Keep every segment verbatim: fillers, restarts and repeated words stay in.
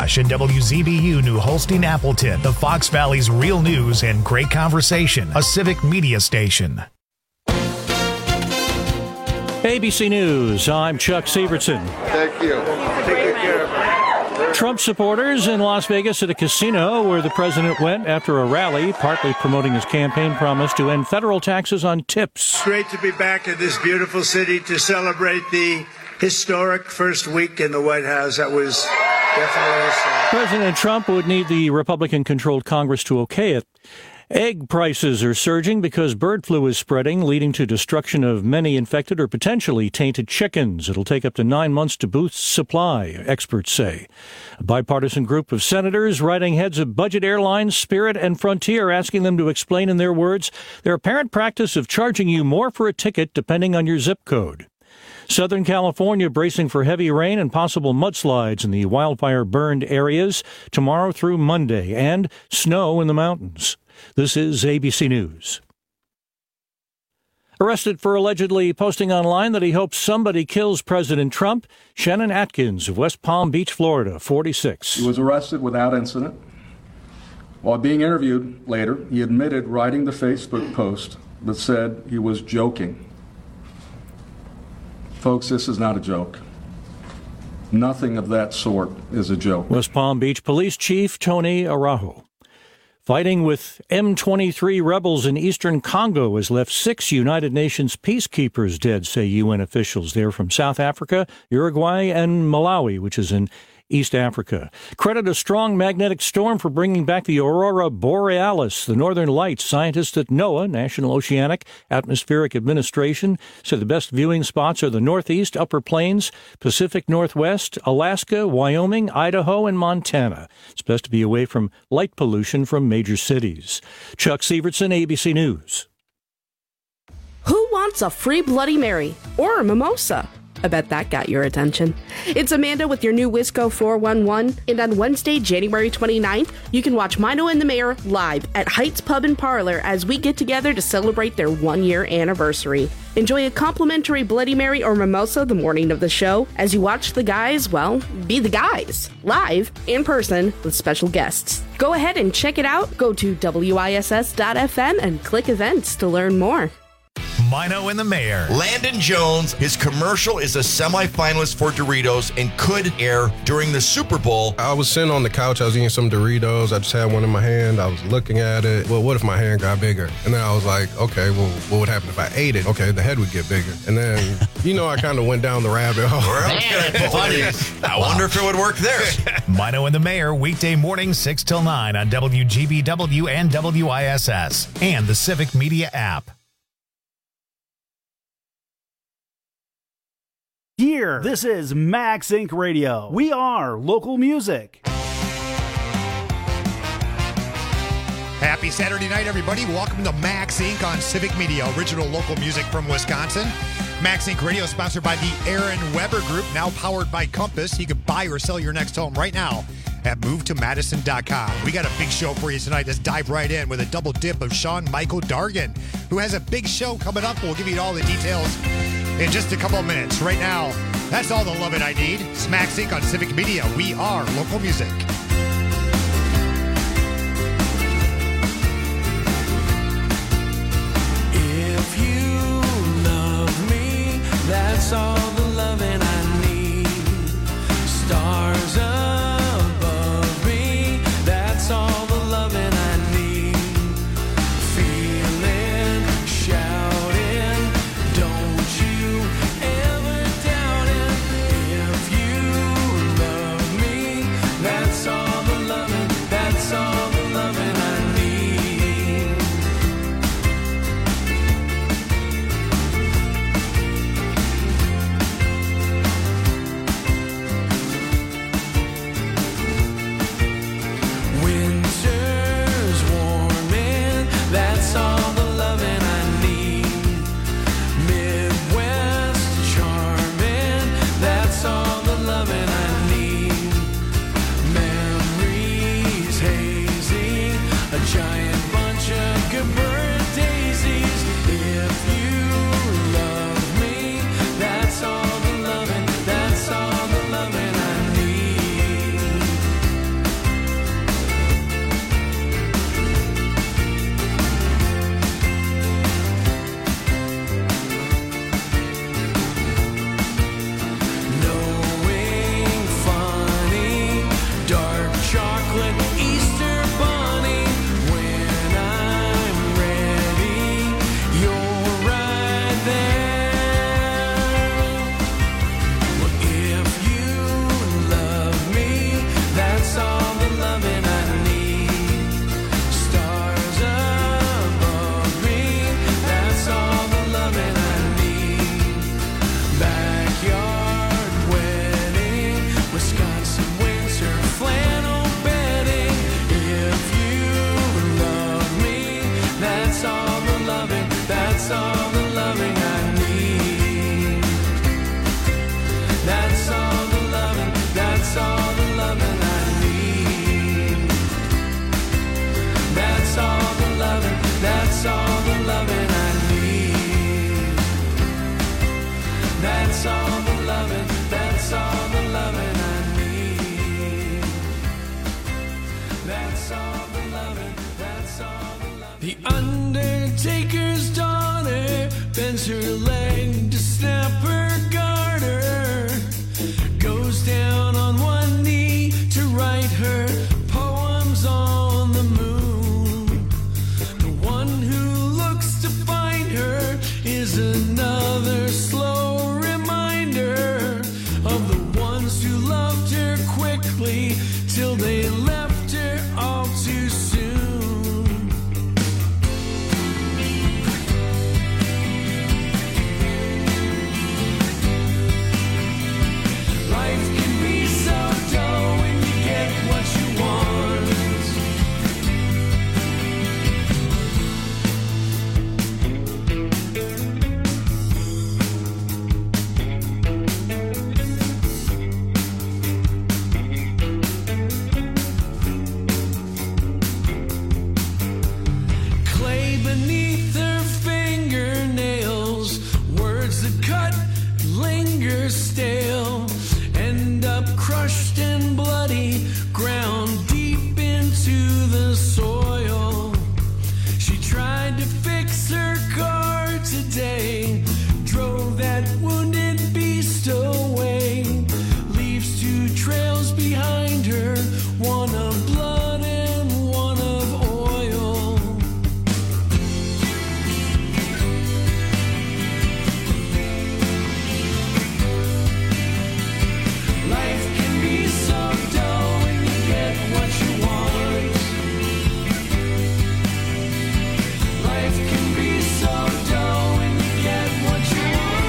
Rush and W Z B U New Holstein Appleton, the Fox Valley's real news and great conversation, a civic media station. A B C News, I'm Chuck Sievertson. Thank you. Take care. Trump supporters in Las Vegas at a casino where the president went after a rally, partly promoting his campaign promise to end federal taxes on tips. Great to be back in this beautiful city to celebrate the historic first week in the White House. That was definitely historic. President Trump would need the Republican-controlled Congress to okay it. Egg prices are surging because bird flu is spreading, leading to destruction of many infected or potentially tainted chickens. It'll take up to nine months to boost supply, experts say. A bipartisan group of senators, writing heads of budget airlines, Spirit and Frontier, asking them to explain in their words their apparent practice of charging you more for a ticket depending on your zip code. Southern California bracing for heavy rain and possible mudslides in the wildfire-burned areas tomorrow through Monday, and snow in the mountains. This is A B C News. Arrested for allegedly posting online that he hopes somebody kills President Trump, Shannon Atkins of West Palm Beach, Florida, forty-six. He was arrested without incident. While being interviewed later, he admitted writing the Facebook post that said he was joking. Folks, this is not a joke. Nothing of that sort is a joke. West Palm Beach Police Chief Tony Araujo. Fighting with M twenty-three rebels in eastern Congo has left six United Nations peacekeepers dead, say U N officials. They're from South Africa, Uruguay, and Malawi, which is in East Africa. Credit a strong magnetic storm for bringing back the Aurora Borealis, the northern lights. Scientists at NOAA, National Oceanic Atmospheric Administration, said the best viewing spots are the Northeast, Upper Plains, Pacific Northwest, Alaska, Wyoming, Idaho, and Montana. It's best to be away from light pollution from major cities. Chuck Sievertson, A B C News. Who wants a free Bloody Mary or a mimosa? I bet that got your attention. It's Amanda with your new Wisco four one one, and on Wednesday, January twenty-ninth, you can watch Mino and the Mayor live at Heights Pub and Parlor as we get together to celebrate their one-year anniversary. Enjoy a complimentary Bloody Mary or mimosa the morning of the show as you watch the guys, well, be the guys, live, in person, with special guests. Go ahead and check it out. Go to W I S S dot F M and click events to learn more. Mino and the Mayor. Landon Jones, his commercial is a semifinalist for Doritos and could air during the Super Bowl. I was sitting on the couch, I was eating some Doritos, I just had one in my hand, I was looking at it. Well, what if my hand got bigger? And then I was like, okay, well, what would happen if I ate it? Okay, the head would get bigger. And then, you know, I kind of went down the rabbit hole. I wonder if it would work there. Mino and the Mayor, weekday morning, six till nine on W G B W and W I S S and the Civic Media app. Here, this is Max Inc Radio. We are local music. Happy Saturday night, everybody. Welcome to Max Incorporated on Civic Media, original local music from Wisconsin. Max Incorporated Radio is sponsored by the Aaron Weber Group, now powered by Compass. You can buy or sell your next home right now at move to madison dot com. We got a big show for you tonight. Let's dive right in with a double dip of Sean Michael Dargan, who has a big show coming up. We'll give you all the details in just a couple of minutes. Right now, that's all the loving I need. It's Max Incorporated on Civic Media. We are local music. If you love me, that's all the loving I need. Stars above me, that's all the loving I need. Feeling, shouting, don't you ever doubt it. If you love me, that's all the loving, that's all the loving I need. bends her leg to snap her garter, goes down on one knee to write her poems on the moon. The one who looks to find her is another slow reminder of the ones who loved her quickly till they left her all too soon. Life can be so dull when you get what you want. Clay beneath her fingernails, words that cut linger stale, end up crushed and bloody, ground deep into the soil. She tried to fix her car today, drove that wounded beast away, leaves two trails behind her, one of blood and one of oil. Life can be so dull when you get what you want. Life can be so dull when you get what you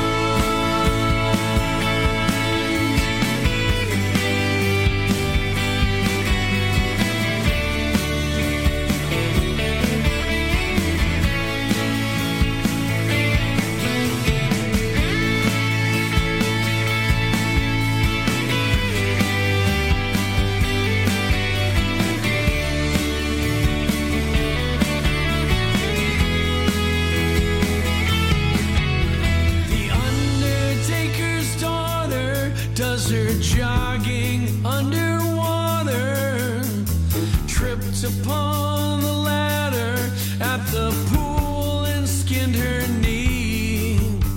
The undertaker's daughter does her jogging underwater, tripped upon the ladder at the pool and skinned her knee.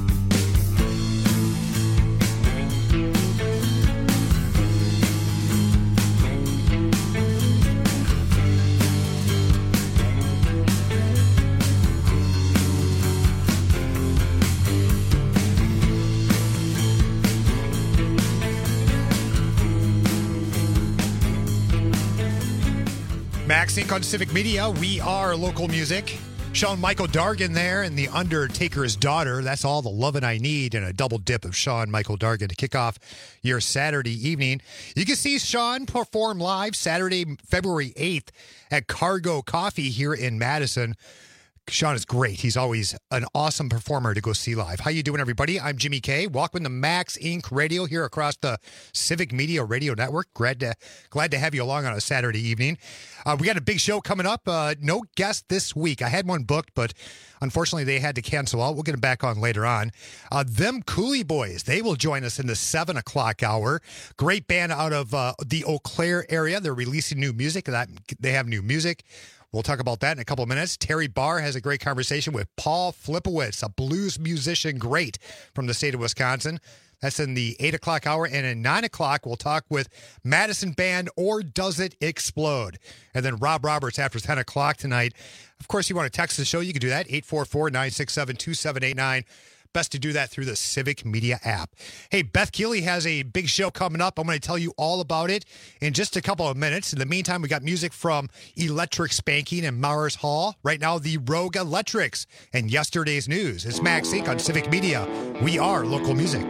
Max Inc on Civic Media. We are local music. Shawn Michael Dargan there and The Undertaker's Daughter. That's all the lovin' I need, and a double dip of Shawn Michael Dargan to kick off your Saturday evening. You can see Shawn perform live Saturday, February eighth at Cargo Coffee here in Madison. Shawn is great. He's always an awesome performer to go see live. How you doing, everybody? I'm Jimmy K. Welcome to Max Incorporated. Radio here across the Civic Media Radio Network. Glad to glad to have you along on a Saturday evening. Uh, we got a big show coming up. Uh, no guest this week. I had one booked, but unfortunately they had to cancel out. We'll get them back on later on. Uh, them Cooley Boys, they will join us in the seven o'clock hour. Great band out of uh, the Eau Claire area. They're releasing new music. That they have new music. We'll talk about that in a couple of minutes. Terry Barr has a great conversation with Paul Flipowitz, a blues musician great from the state of Wisconsin. That's in the eight o'clock hour. And at nine o'clock, we'll talk with Madison Band, Or Does It Explode? And then Rob Roberts after ten o'clock tonight. Of course, you want to text the show, you can do that, eight four four, nine six seven, two seven eight nine. Best to do that through the Civic Media app. Hey, Beth Keeley has a big show coming up. I'm going to tell you all about it in just a couple of minutes. In the meantime, we got music from Electric Spanking and Mars Hall. Right now, the Rogue Electrics and yesterday's news. It's Max Inc on Civic Media. We are local music.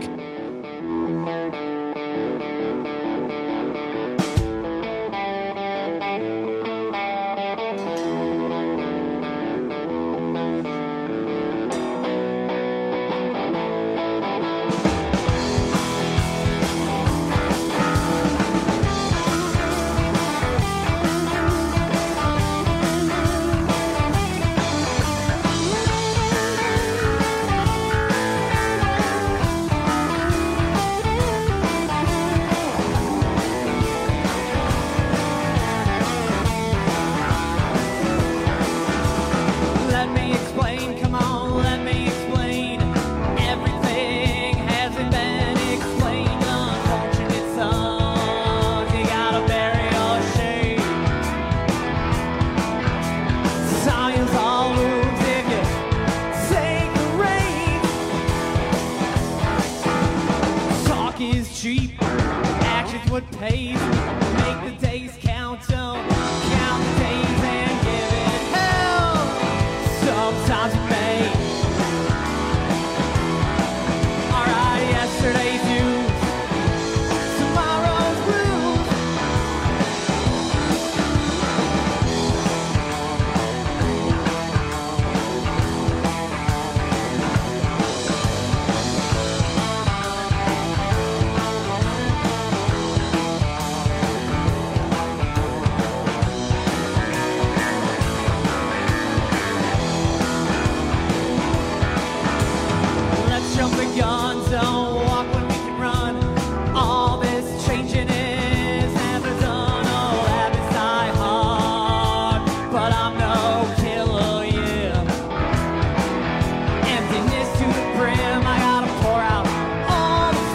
haze. Make the days count, don't count the days and give it hell. Sometimes it may. Alright, yesterday's news, tomorrow's blues. Let's jump the gun, don't walk when we can run. All this changing is never done. Old habits die hard, but I'm no killer, yeah. Emptiness to the brim, I gotta pour out all the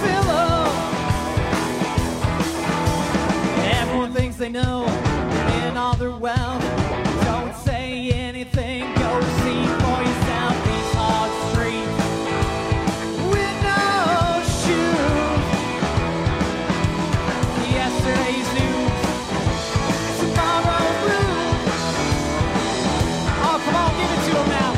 filler. Everyone thinks they know, in all their wealth. Don't say anything, go see for yourself these hard streets. With no shoes. Yesterday's news, tomorrow's blues. Oh, come on, give it to 'em now.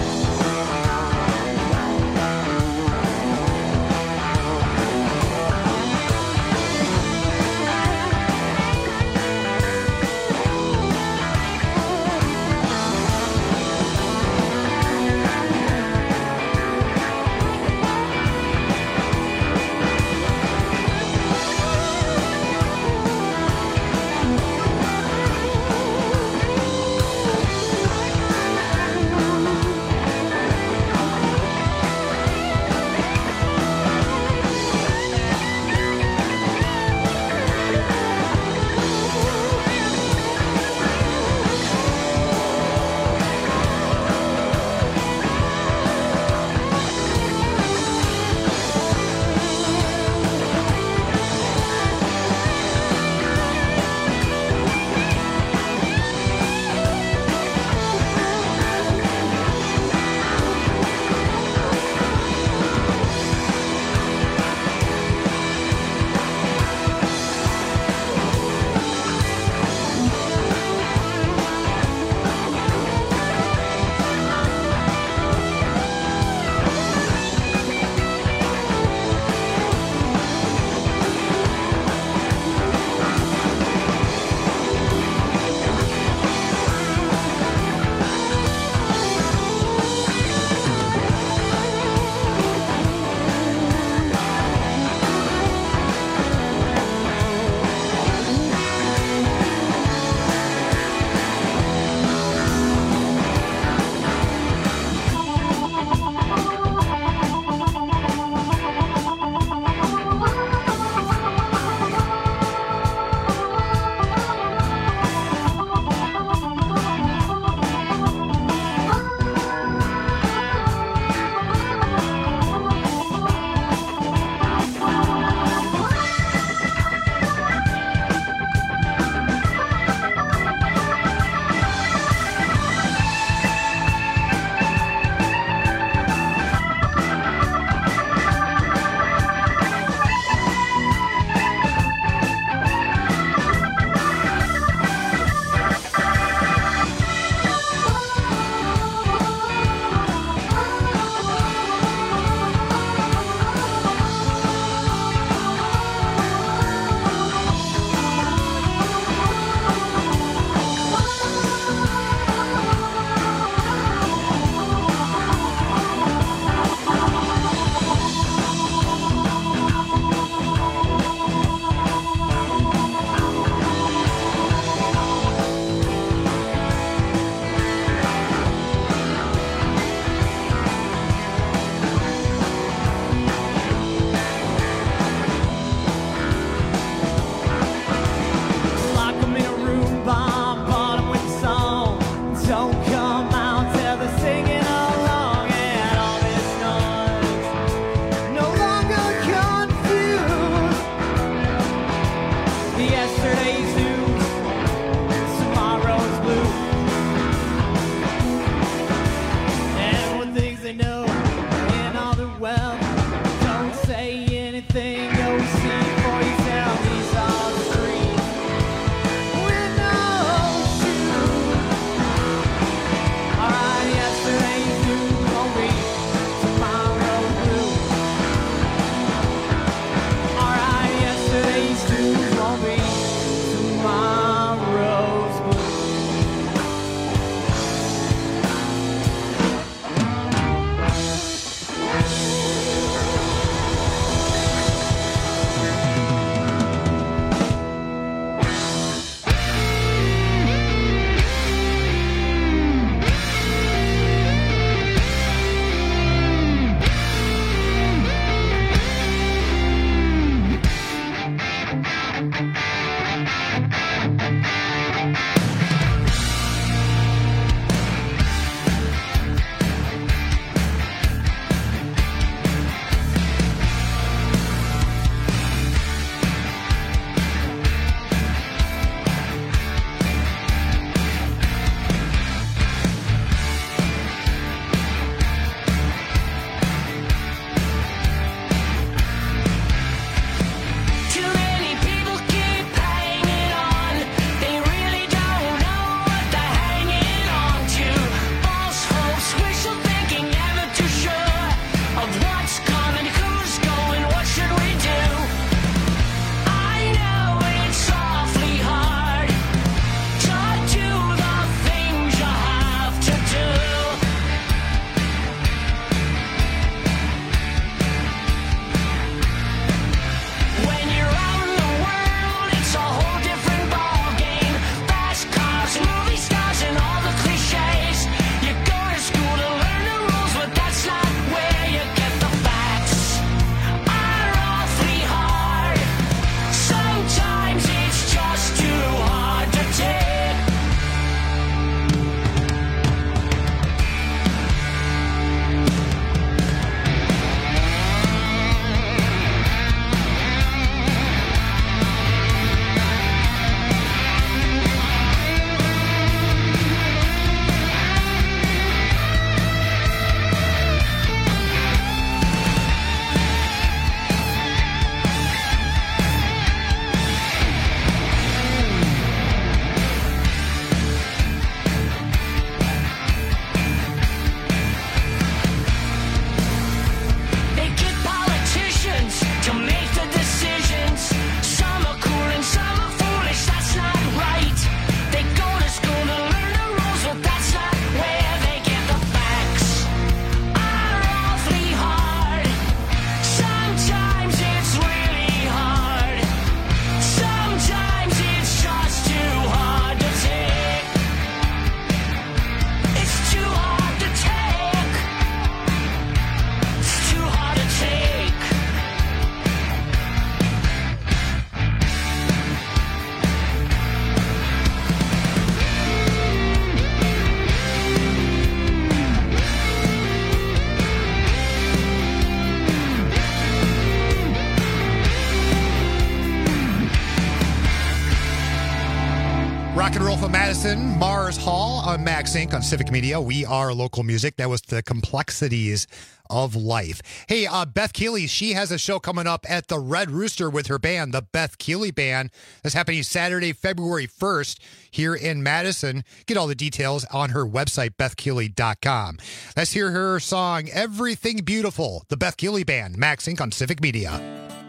Rock and roll from Madison, Mars Hall on Max Inc on Civic Media. We are local music. That was the complexities of life. Hey, uh, Beth Keeley, she has a show coming up at the Red Rooster with her band, the Beth Keeley Band. That's happening Saturday, February first here in Madison. Get all the details on her website, beth keeley dot com. Let's hear her song, Everything Beautiful, the Beth Keeley Band, Max Inc on Civic Media.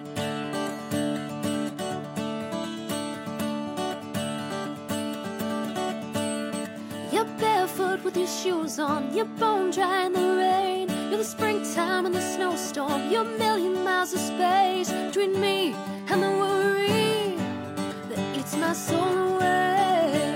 You're barefoot with your shoes on, you're bone dry in the rain. You're the springtime and the snowstorm, you're a million miles of space between me and the worry that eats my soul away.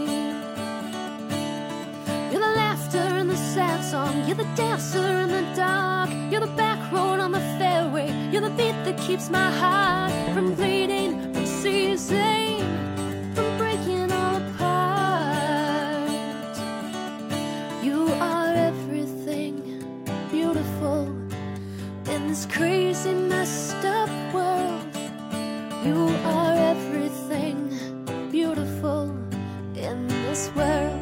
You're the laughter and the sad song, you're the dancer in the dark, you're the back road on the fairway, you're the beat that keeps my heart from bleeding, from seizing, from breaking all apart. You are everything beautiful in this crazy messed up world. You are everything beautiful in this world.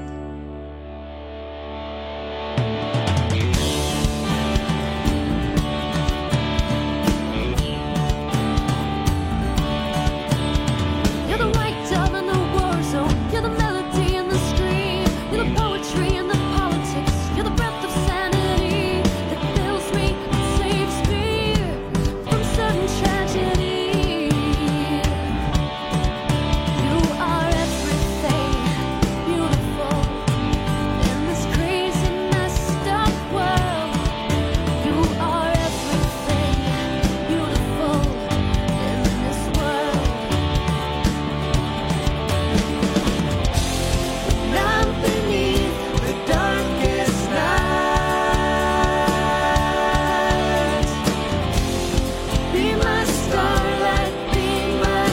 You're the white dove in the war zone, you're the melody in the stream, you're the poetry and the politics, you're the breath of sanity that fills me and saves me from sudden tragedy. You are everything beautiful in this crazy messed up world. You are everything beautiful in this world. Down beneath the darkest night, be my starlight, be my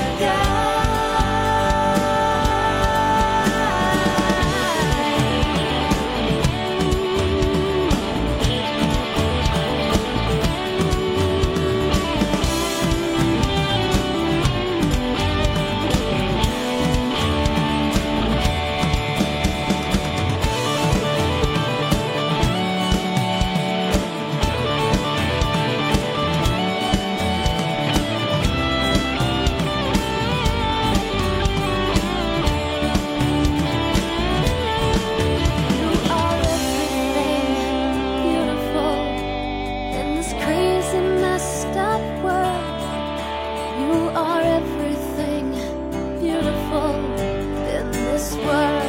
You are everything beautiful in this crazy messed up world. You are everything beautiful in this world.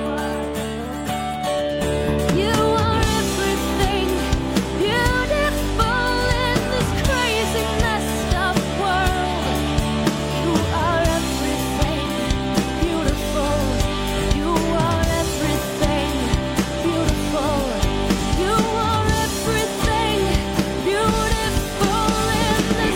You are everything beautiful in this crazy messed up world. You are everything beautiful. You are everything beautiful. You are everything beautiful in this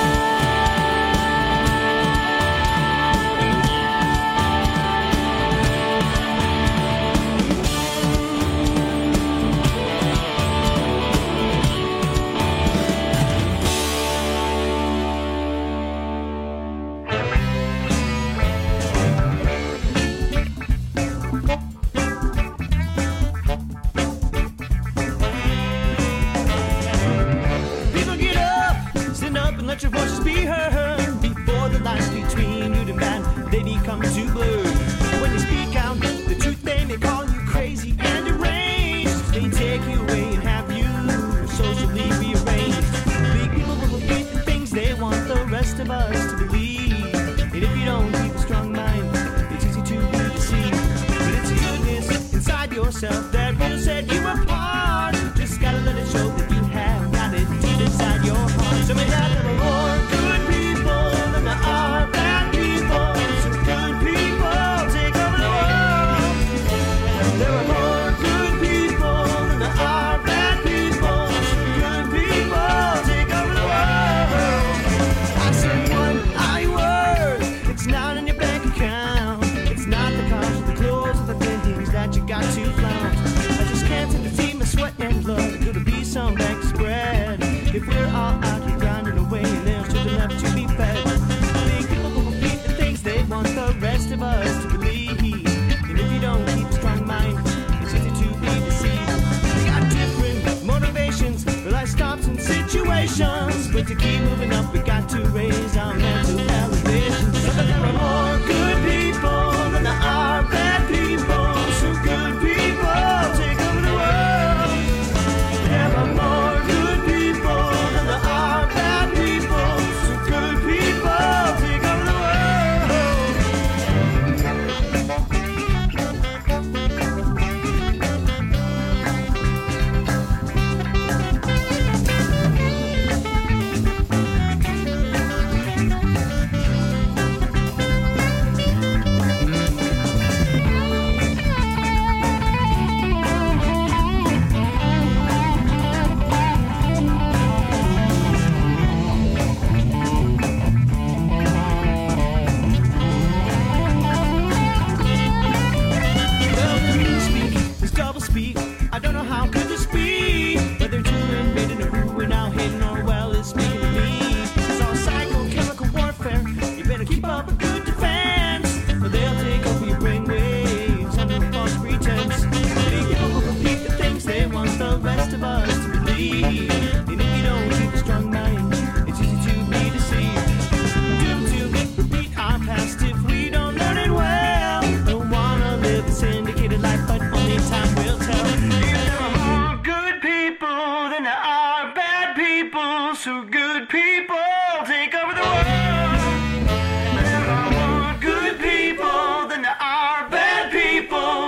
People get up, stand up and let your voices be heard. Before the lines between you and man, they become too blurred. When they speak out the truth, they may call you crazy and deranged. They take you away and have you socially rearranged. Big people will believe the things they want the rest of us to believe. And if you don't keep a strong mind, it's easy to be deceived. But it's goodness inside yourself that will set you apart. Just gotta let it show that you have got it deep inside your heart. So may that there are more good people than there are bad people. So good people take over the world. There are more good people than there are bad people. So good people take over the world. I said one I word. It's not in your bank account. It's not the cars or the clothes or the things that you got to flaunt.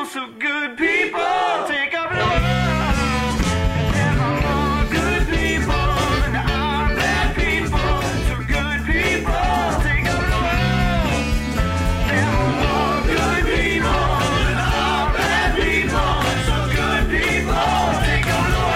so good people take over the world. There are more good people than there are bad people. So good people take over the world. There are more good people than there are bad people. So good people take over the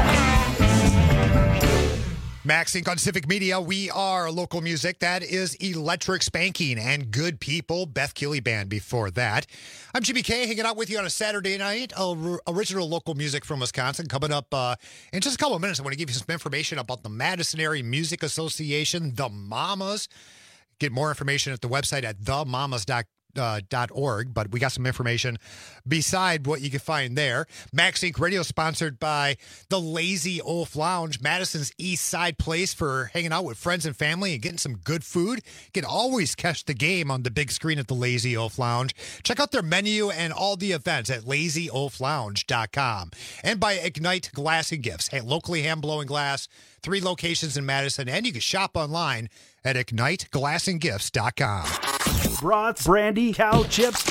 world. Max Inc on Civic Media. We are local music. That is Electric Spanking and Good People, Beth Keeley Band before that. I'm Jimmy K, hanging out with you on a Saturday night. Uh, original local music from Wisconsin. Coming up uh, in just a couple of minutes, I want to give you some information about the Madison Area Music Association, the Mamas. Get more information at the website at the mamas dot com. Uh, dot org, but we got some information beside what you can find there. Max Inc Radio sponsored by the Lazy Oaf Lounge, Madison's East Side place for hanging out with friends and family and getting some good food. You can always catch the game on the big screen at the Lazy Oaf Lounge. Check out their menu and all the events at lazy oaf lounge dot com. And by Ignite Glass and Gifts, hey, locally hand-blowing glass, three locations in Madison, and you can shop online at ignite glass and gifts dot com. Brats, brandy, cow chips,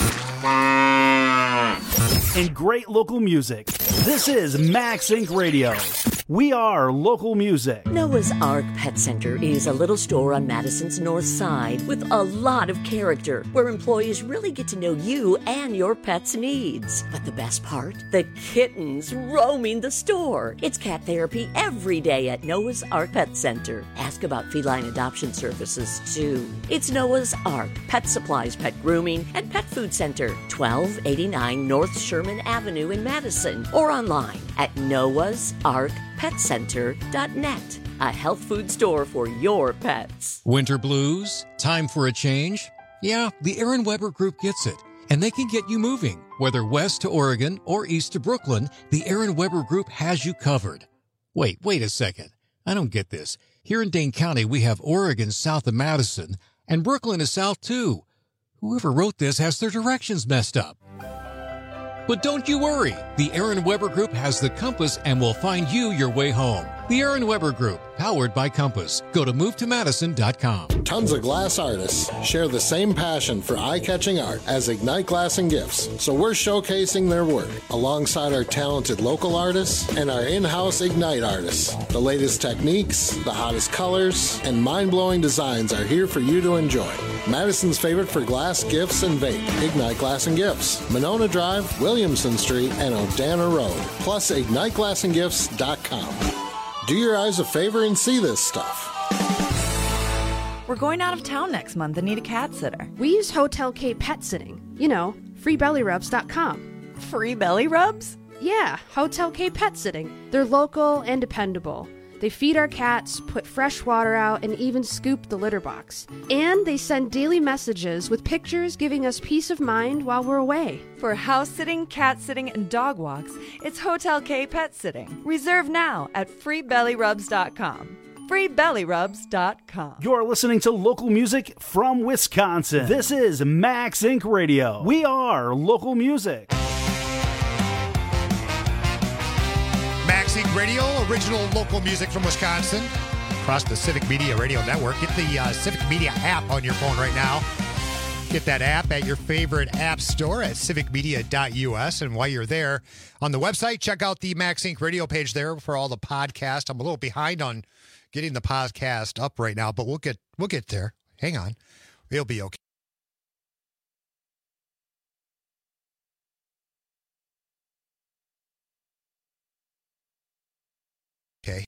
and great local music. This is Max Inc Radio. We are local music. Noah's Ark Pet Center is a little store on Madison's north side with a lot of character, where employees really get to know you and your pet's needs. But the best part? The kittens roaming the store. It's cat therapy every day at Noah's Ark Pet Center. Ask about feline adoption services, too. It's Noah's Ark Pet Supplies, Pet Grooming, and Pet Food Center, twelve eighty-nine North Sherman Avenue in Madison, or online at noahs ark pet center dot net. A health food store for your pets. Winter blues? Time for a change? Yeah, the Aaron Weber Group gets it. And they can get you moving. Whether west to Oregon or east to Brooklyn, the Aaron Weber Group has you covered. Wait, wait a second. I don't get this. Here in Dane County, we have Oregon south of Madison, and Brooklyn is south too. Whoever wrote this has their directions messed up. But don't you worry. The Aaron Weber Group has the compass and will find you your way home. The Aaron Weber Group, powered by Compass. Go to move to madison dot com. Tons of glass artists share the same passion for eye-catching art as Ignite Glass and Gifts, so we're showcasing their work alongside our talented local artists and our in-house Ignite artists. The latest techniques, the hottest colors, and mind-blowing designs are here for you to enjoy. Madison's favorite for glass, gifts, and vape, Ignite Glass and Gifts, Monona Drive, Williamson Street, and Odana Road, plus ignite glass and gifts dot com. Do your eyes a favor and see this stuff. We're going out of town next month and need a cat sitter. We use Hotel K Pet Sitting. You know, free belly rubs dot com. Free belly rubs? Yeah, Hotel K Pet Sitting. They're local and dependable. They feed our cats, put fresh water out, and even scoop the litter box. And they send daily messages with pictures giving us peace of mind while we're away. For house sitting, cat sitting, and dog walks, it's Hotel K Pet Sitting. Reserve now at free belly rubs dot com. free belly rubs dot com. You're listening to local music from Wisconsin. This is Max Inc Radio. We are local music. Max Inc Radio, original local music from Wisconsin, across the Civic Media Radio Network. Get the uh, Civic Media app on your phone right now. Get that app at your favorite app store at civic media dot u s. And while you're there on the website, check out the Max Inc Radio page there for all the podcasts. I'm a little behind on getting the podcast up right now, but we'll get we'll get there. Hang on. It'll be okay. Okay.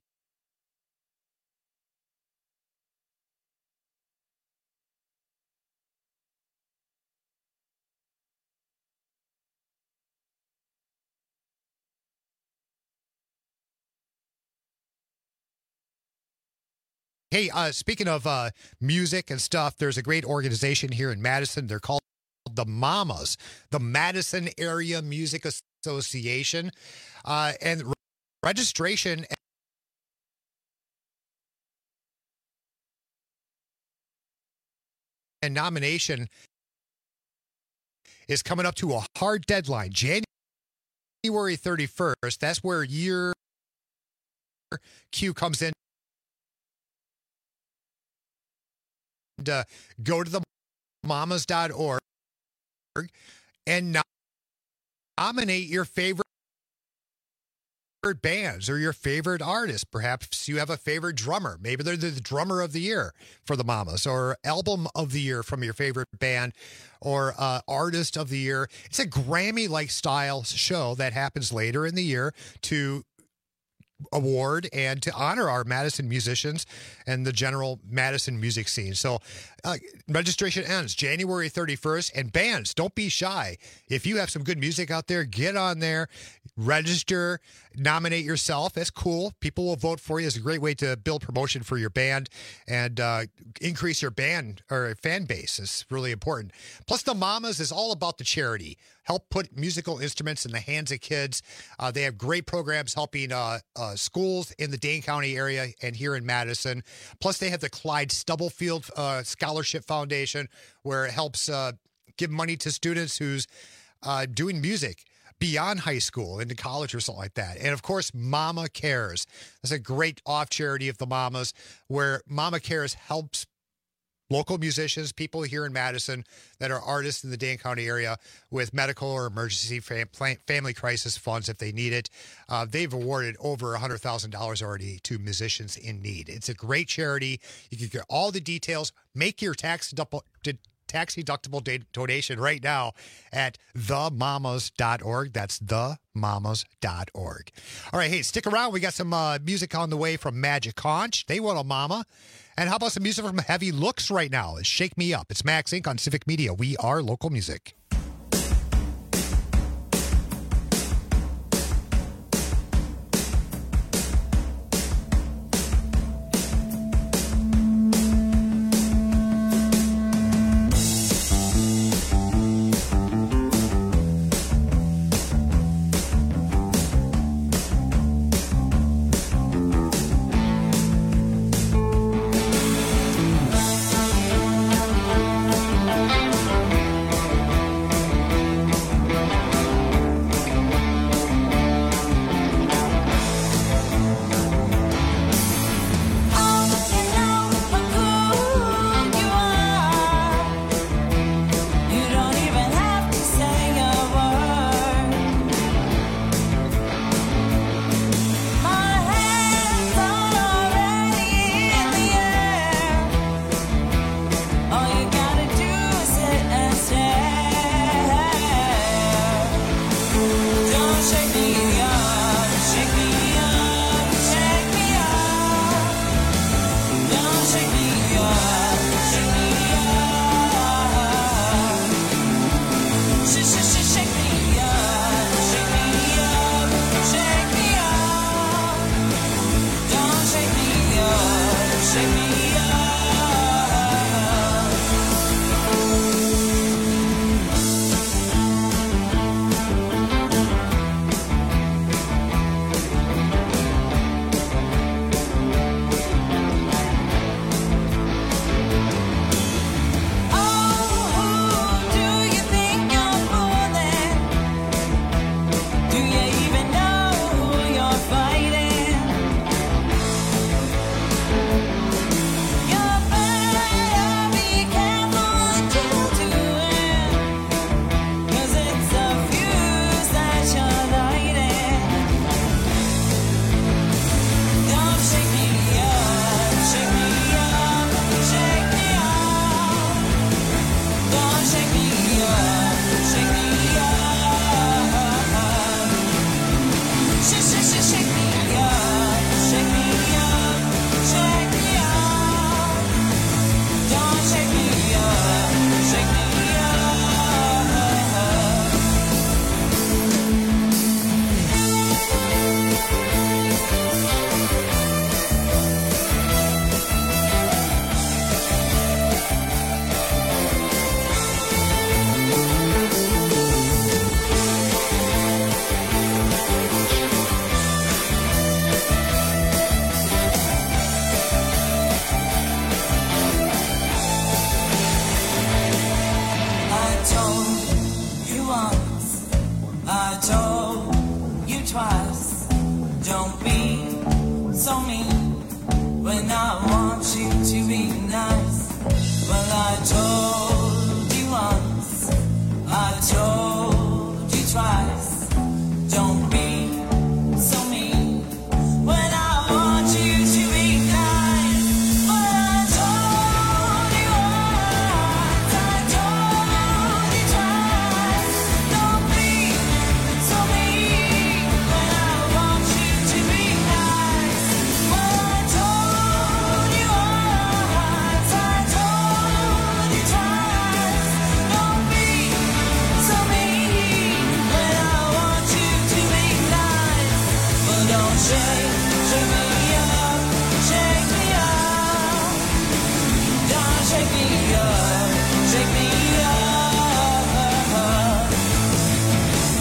Hey, uh, speaking of uh, music and stuff, there's a great organization here in Madison. They're called the Mamas, the Madison Area Music Association. Uh, and re- registration and nomination is coming up to a hard deadline, January thirty-first. That's where year Q comes in. And, uh, go to the mamas dot org and nominate your favorite bands or your favorite artists. Perhaps you have a favorite drummer. Maybe they're the drummer of the year for the Mamas, or album of the year from your favorite band, or uh, artist of the year. It's a Grammy-like style show that happens later in the year to award and to honor our Madison musicians and the general Madison music scene. So uh, registration ends January thirty-first, and bands, don't be shy. If you have some good music out there, get on there, register, nominate yourself. That's cool. People will vote for you. It's a great way to build promotion for your band and uh, increase your band or fan base. It's really important. Plus, the Mamas is all about the charity. Help put musical instruments in the hands of kids. Uh, they have great programs helping uh, uh, schools in the Dane County area and here in Madison. Plus, they have the Clyde Stubblefield uh, Scholarship Foundation, where it helps uh, give money to students who's uh, doing music beyond high school into college or something like that. And of course, Mama Cares. That's a great off charity of the Mamas, where Mama Cares helps local musicians, people here in Madison that are artists in the Dane County area with medical or emergency fam- family crisis funds if they need it. Uh, they've awarded over one hundred thousand dollars already to musicians in need. It's a great charity. You can get all the details. Make your tax deductible, tax deductible da- donation right now at the mamas dot org. That's the mamas dot org. All right, hey, stick around. We got some uh, music on the way from Magic Conch. They want a mama. And how about some music from Heavy Looks right now? It's Shake Me Up. It's Max Incorporated on Civic Media. We are local music.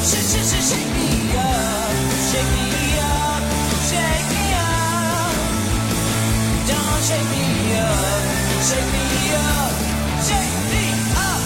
Shake, shake, shake, shake me up, shake me up, shake me up. Don't shake me up, shake me up, shake me up.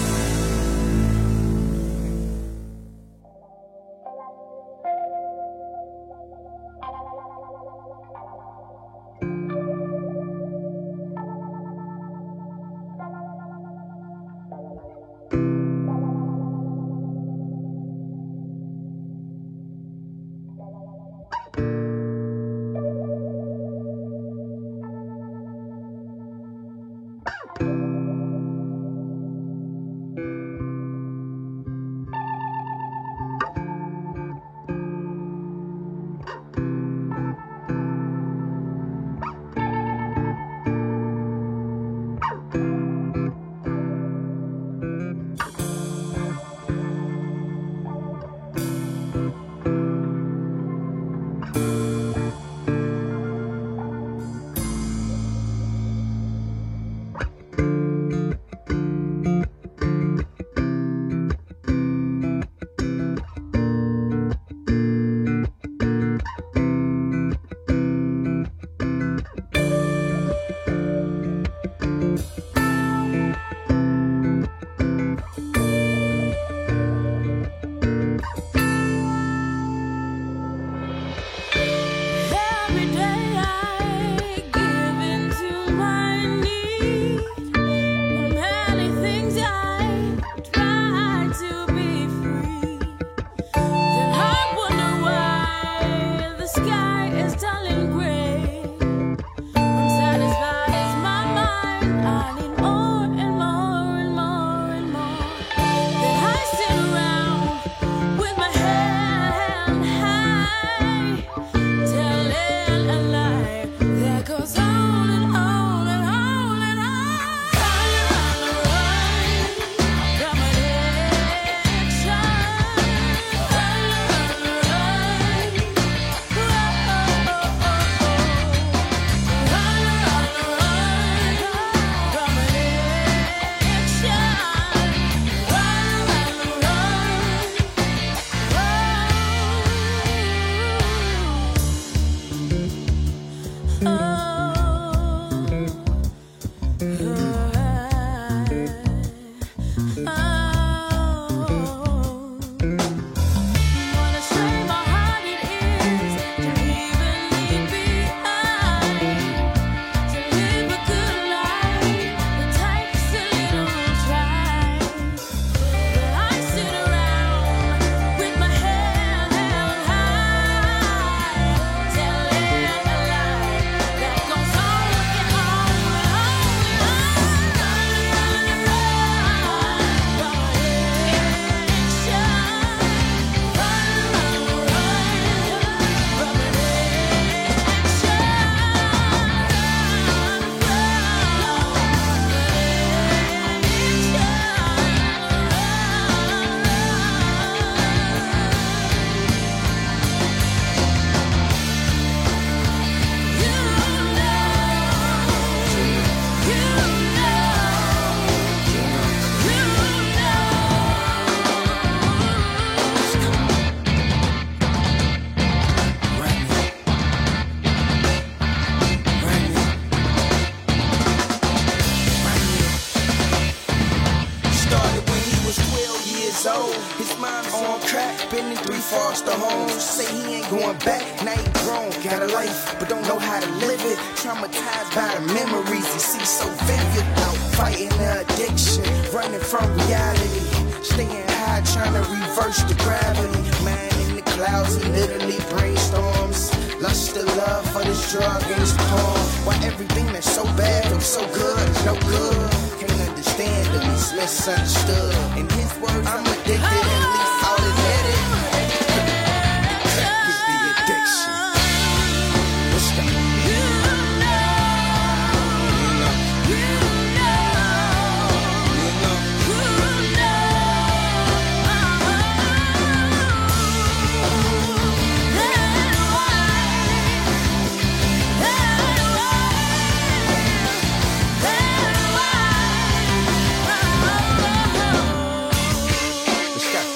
foster homes. Say he ain't going back, now he grown, got a life, but don't know how to live it. Traumatized by the memories he sees so vivid. Out fighting the addiction, running from reality. Staying high, trying to reverse the gravity. Man in the clouds, he literally brainstorms. Lust of love for this drug and this porn. Why everything that's so bad feels so good, it's no good. Can't understand that he's misunderstood. In his words, I'm addicted, at least I'll admit it. Crack is the addiction. What's that? You know, you know, you know, you know, It's got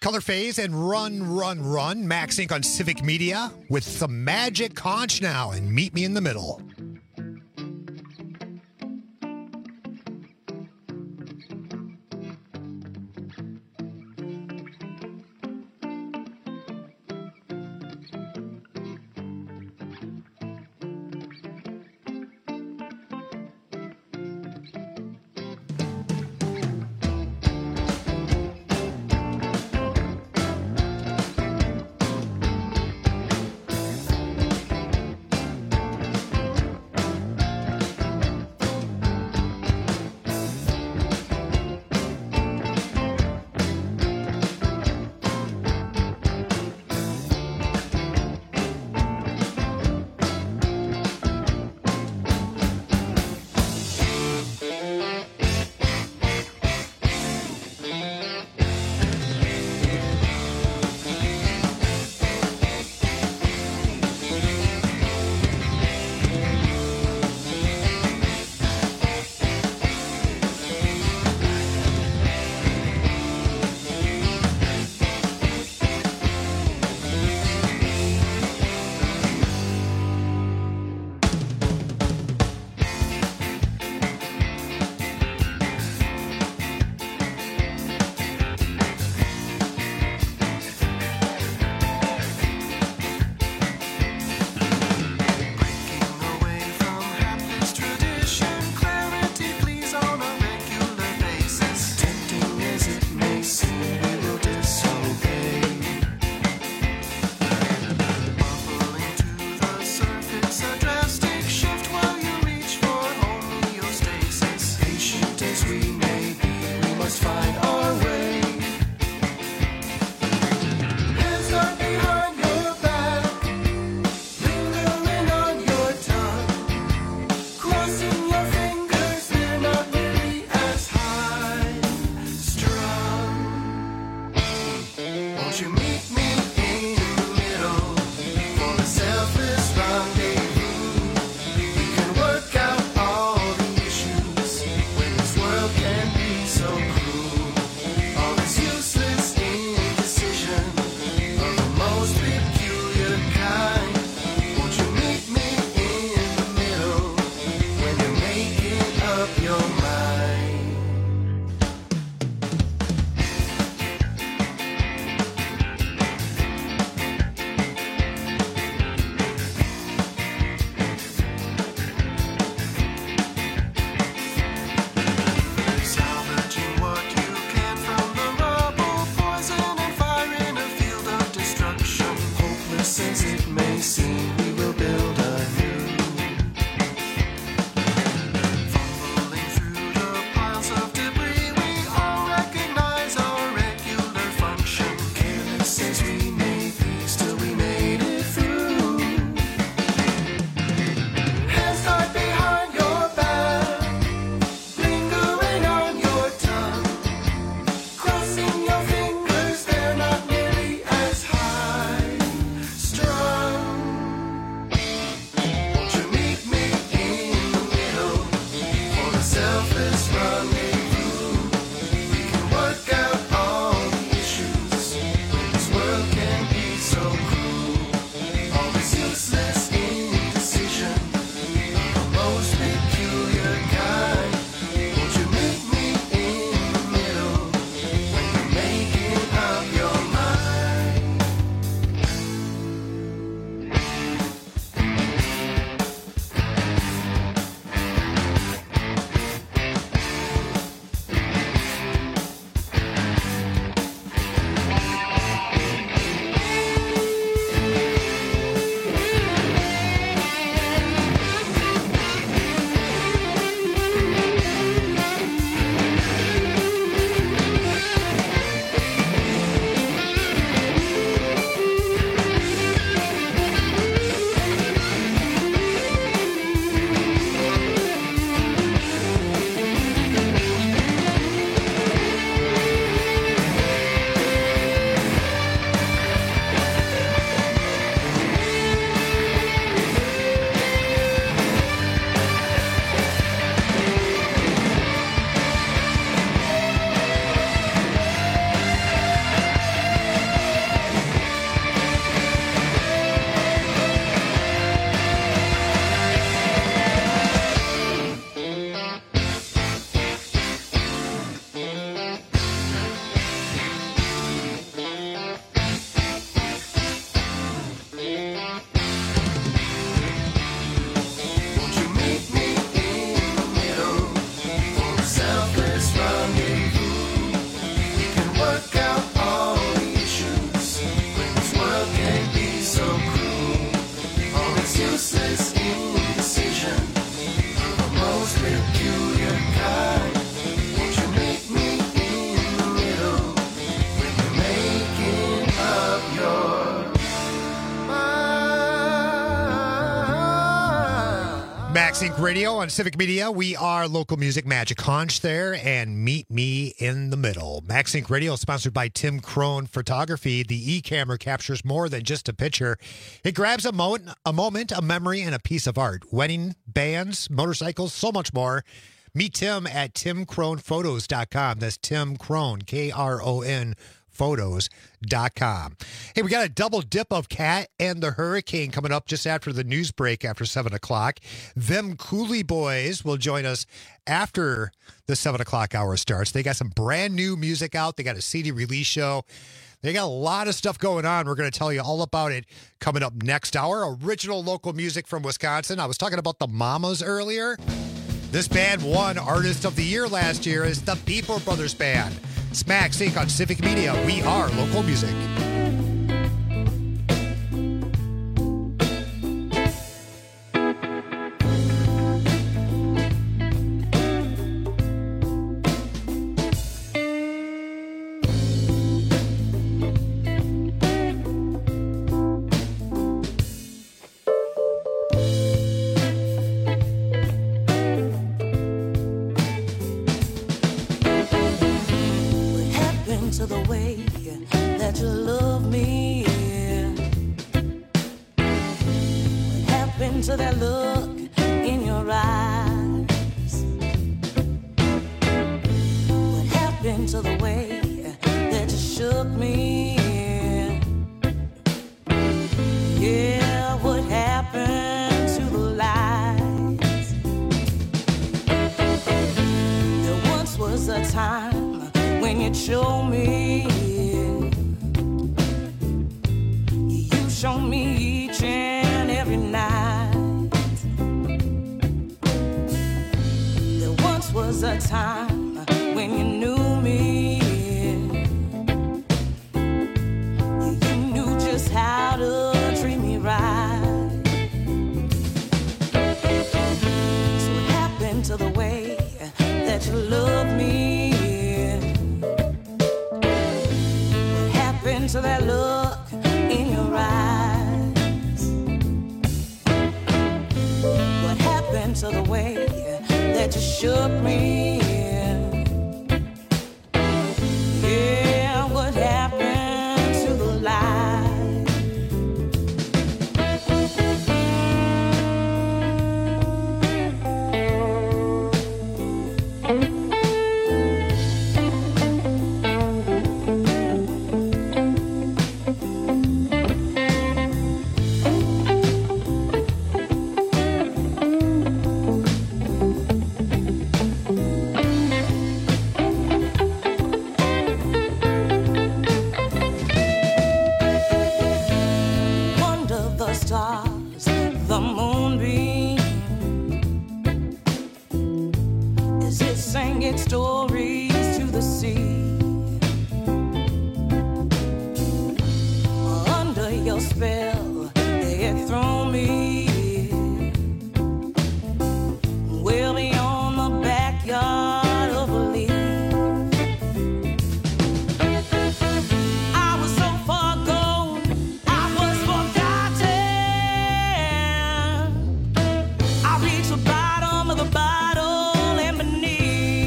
Color Phase and Run, Run, Run. Max Inc on Civic Media with some Magic Conch now and Meet Me in the Middle. Incorporated. Radio on Civic Media. We are local music magic. Haunch there and meet me in the middle. Max Inc Radio is sponsored by Tim Crone Photography. The e-camera captures more than just a picture. It grabs a moment, a moment, a memory, and a piece of art. Wedding, bands, motorcycles, so much more. Meet Tim at tim crone photos dot com. That's Tim Crone, K R O N, photos dot com. Hey, we got a double dip of Cat and the Hurricane coming up just after the news break after seven o'clock. Them Cooley Boys will join us after the seven o'clock hour starts. They got some brand new music out. They got a C D release show. They got a lot of stuff going on. We're going to tell you all about it coming up next hour. Original local music from Wisconsin. I was talking about the Mamas earlier. This band won Artist of the Year last year as the Beeper Brothers Band. Smack Sync on Civic Media. We are local music. To the way that you love me. What happened to that look in your eyes? What happened to the way that you shook me? Yeah, what happened to the lies? There once was a time when you show me, you show me each and every night. There once was a time when you knew me, you knew just how to treat me right. So what happened to the way that you love me? To that look in your eyes? What happened to the way that you shook me? Yeah, what happened to the lies? Stories to the sea. Under your spell, they had thrown me well beyond the backyard of belief. I was so far gone, I was forgotten. I reached the bottom of the bottle and beneath.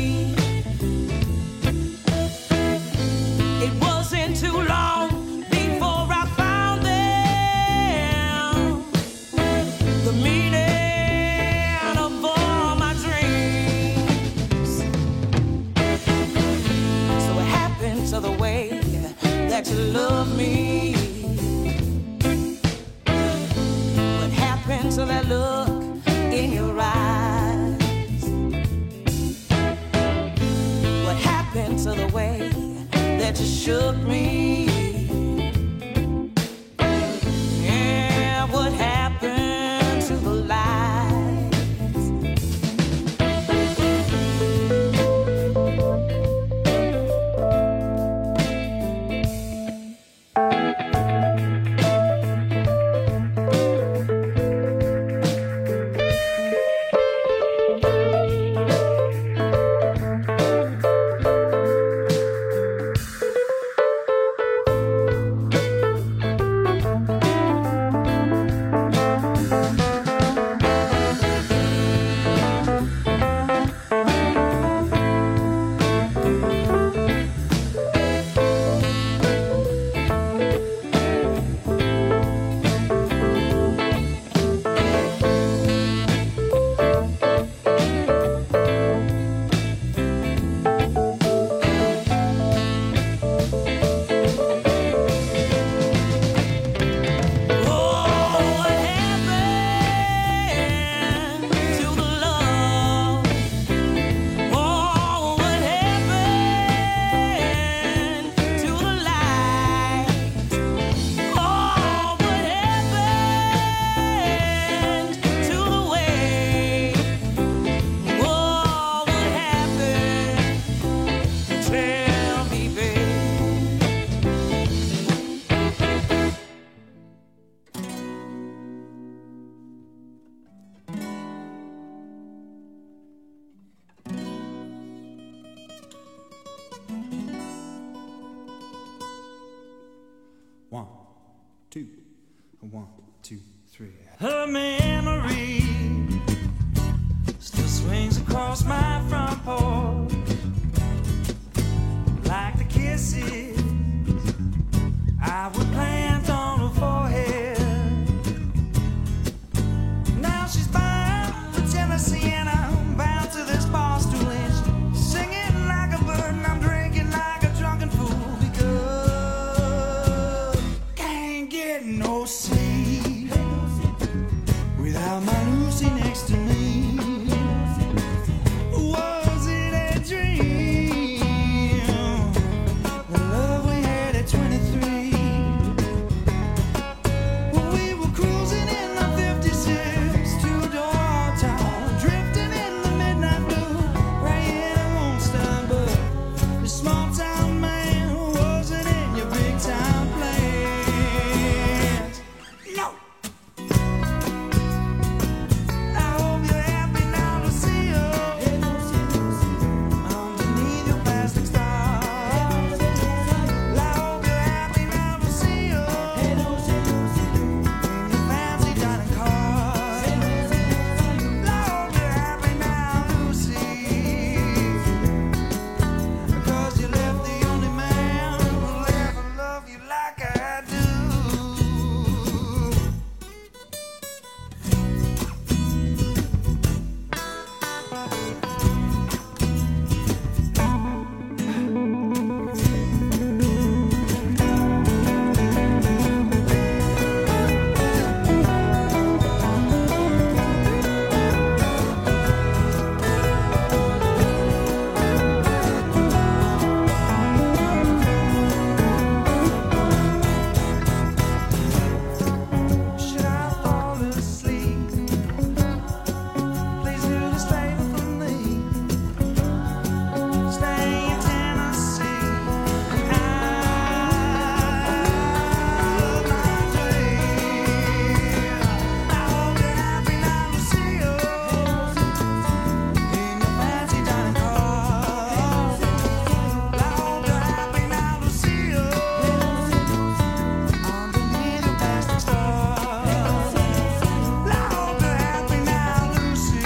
It wasn't too long before I found them, the meaning of all my dreams. So what happened to the way that you love me? What happened to that look in your eyes? What happened to the way that you shook me? Yeah, what happened to the lies? One, two, one, two, three. Her memory still swings across my front porch like the kisses I would plant on her forehead. Now she's bound to Tennessee and I'm bound to this bar stool and she's singing like a bird and I'm drinking like a drunken fool because can't get no sleep without my Lucy next to me. Was it a dream? The love we had at twenty-three. When we were cruising in the fifty-six to Door Town, drifting in the midnight blue, praying it won't stop. But the small town man wasn't in your big town plans. No. I hope you're happy now to see you underneath your plastic stars. I hope you're happy now to see you in your fancy dining cars. I hope you're happy now, Lucy, because you left the only man who'll ever love you like I do. Should I fall asleep? Please do the favor for me. Stay in Tennessee. I love my dream. I hope you're happy now to see you in your fancy dining cars. I hope you're happy now to see you underneath the plastic stars. I hope you're happy now, Lucy,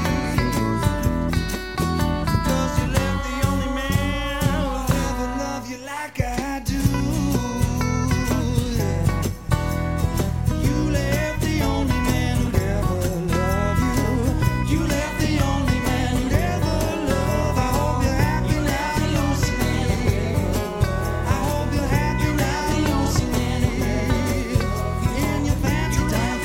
because you left the only man who'll ever love you like I do. You left the only man who'd ever love you. You left the only man who'd ever love. I hope you're happy now, Lucy. I hope you're happy now, Lucy, in your fancy time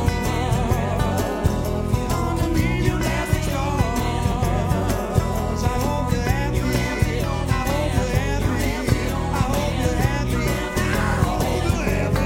underneath your plastic stars. I hope you're happy. I hope you're happy. I hope you're happy. I hope you're happy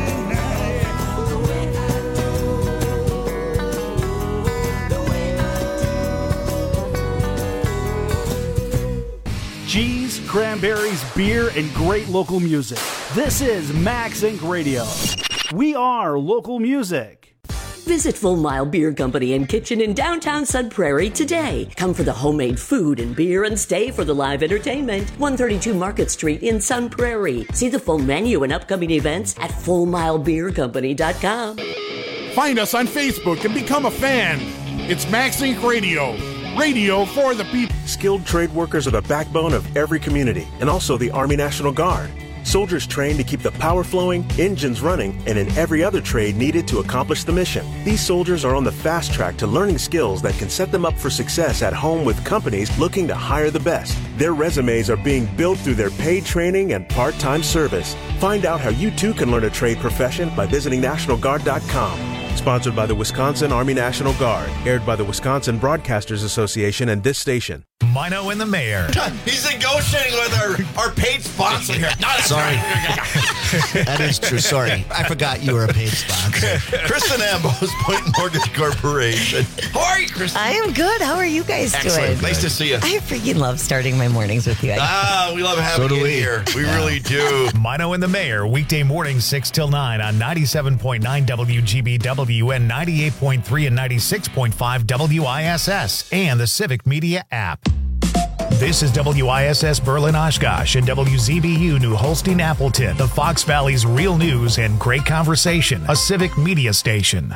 Cheese, cranberries, beer, and great local music. This is Max Inc Radio. We are local music. Visit Full Mile Beer Company and Kitchen in downtown Sun Prairie today. Come for the homemade food and beer and stay for the live entertainment. one thirty-two Market Street in Sun Prairie. See the full menu and upcoming events at full mile beer company dot com. Find us on Facebook and become a fan. It's Max Inc Radio. Radio for the people. Skilled trade workers are the backbone of every community and also the Army National Guard. Soldiers trained to keep the power flowing, engines running, and in every other trade needed to accomplish the mission. These soldiers are on the fast track to learning skills that can set them up for success at home with companies looking to hire the best. Their resumes are being built through their paid training and part-time service. Find out how you too can learn a trade profession by visiting national guard dot com. Sponsored by the Wisconsin Army National Guard. Aired by the Wisconsin Broadcasters Association and this station. Mino and the Mayor. He's negotiating with our, our paid sponsor here. No, that's Sorry. right. That is true. Sorry. I forgot you were a paid sponsor. Kristen Ambos, Point Mortgage Corporation. How are you, Kristen? I am good. How are you guys Excellent. doing? Nice to see you. I freaking love starting my mornings with you. I- Ah, we love having So do you we. here. We really do. Mino and the Mayor, weekday mornings six till nine on ninety-seven point nine W G B W and ninety-eight point three and ninety-six point five W I S S and the Civic Media app. This is W I S S Berlin Oshkosh and W Z B U New Holstein Appleton, the Fox Valley's real news and great conversation, a civic media station.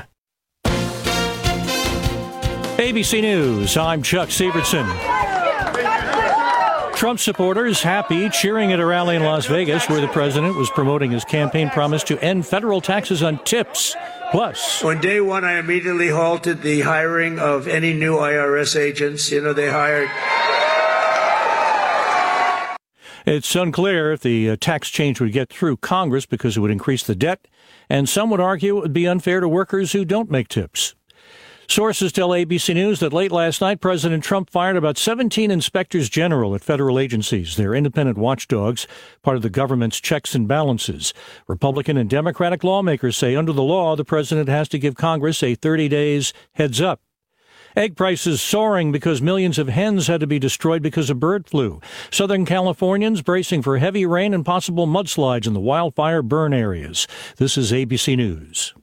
A B C News, I'm Chuck Sievertson. Trump supporters happy, cheering at a rally in Las Vegas where the president was promoting his campaign promise to end federal taxes on tips. Plus, on day one, I immediately halted the hiring of any new I R S agents. You know, they hired. It's unclear if the uh, tax change would get through Congress because it would increase the debt, and some would argue it would be unfair to workers who don't make tips. Sources tell A B C News that late last night, President Trump fired about seventeen inspectors general at federal agencies. They're independent watchdogs, part of the government's checks and balances. Republican and Democratic lawmakers say under the law, the president has to give Congress a thirty days heads up. Egg prices soaring because millions of hens had to be destroyed because of bird flu. Southern Californians bracing for heavy rain and possible mudslides in the wildfire burn areas. This is A B C News.